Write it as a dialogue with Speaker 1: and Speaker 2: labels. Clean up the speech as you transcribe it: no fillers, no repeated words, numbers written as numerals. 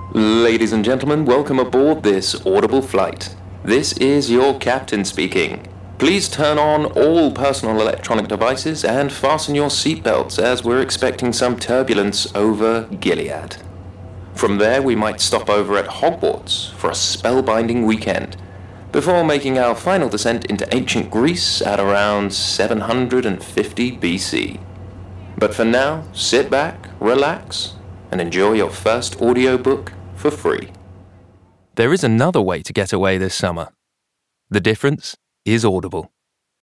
Speaker 1: Ladies and gentlemen, welcome aboard this Audible flight. This is your captain speaking. Please turn on all personal electronic devices and fasten your seatbelts as we're expecting some turbulence over Gilead. From there, we might stop over at Hogwarts for a spellbinding weekend, before making our final descent into ancient Greece at around 750 BC. But for now, sit back, relax, and enjoy your first audiobook for free. There is another way to get away this summer. The difference is Audible.